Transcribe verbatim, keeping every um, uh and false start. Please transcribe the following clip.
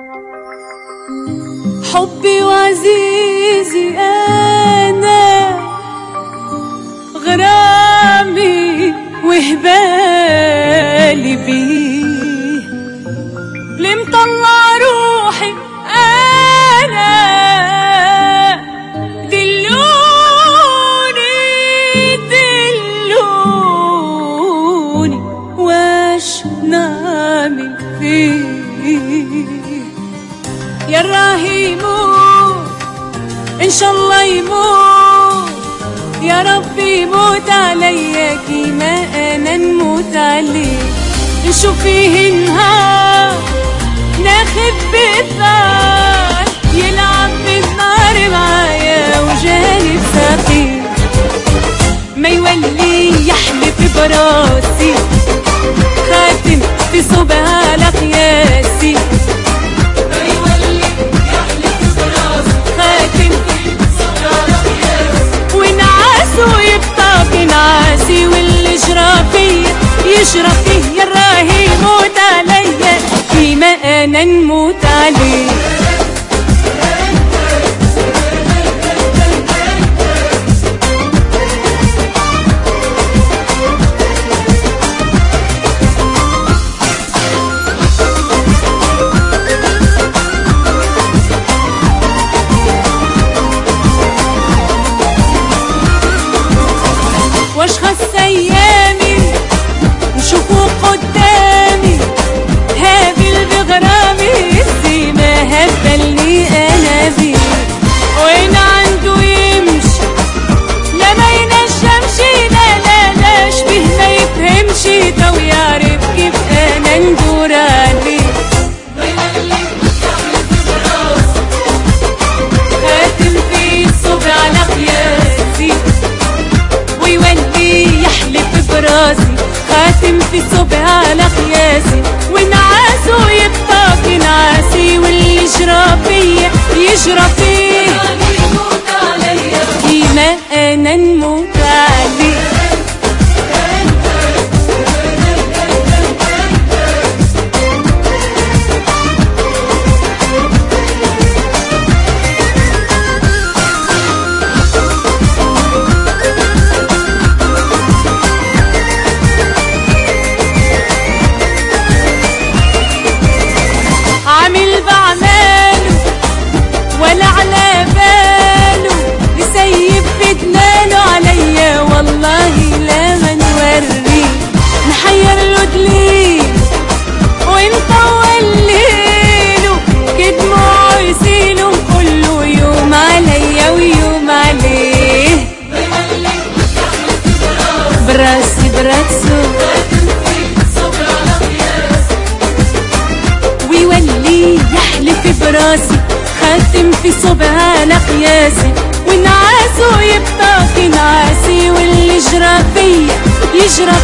حبي وعزيزي أنا، غرامي وهبالي بيه، اللي مطلع روحي أنا، دلوني دلوني واش نعمل فيه. يا راهي يموت إن شاء الله يموت، يا ربي يموت عليا كيما أنا نموت عليه. نشوف فيه النهار ناخد بثار، يلعب بالنار معايا وجانب ثقيل، ما يولي يحلف براسي، خاتم في صبها على قياسي. ناسي واللي جرى فيا يجرى فيه، يا راهي يموت عليا كيما انا نموت عليه. واش خص ايامي نشوفو قدامي، هابل بغرامي زي ما هبلني انا بيه. وين عنده يمشي لا ما ينجمش، لا لا لا شبيه ما يفهمش، تو يعرف كيف انا ندور عليه. خاتم في الصبر على قياسي، ويولي يحلف براسي، خاتم في الصبح على قياسي. ونعاسو يبقى نعاسي، واللي يجرى فيا يجرى فيه، كيما انا نموت عليه. عامل بعماله ولا على باله، يسيب في دلاله عليا والله لا ما نوريه. نحير له دليل ونطول ليله، كدموعه يسيله كله يوم عليا ويوم عليه. براسي براسه ويولي يحلف براسي، خاتم في صبها على قياسي. ونعاسو يبقى في نعاسي، واللي جرى فيا يجرى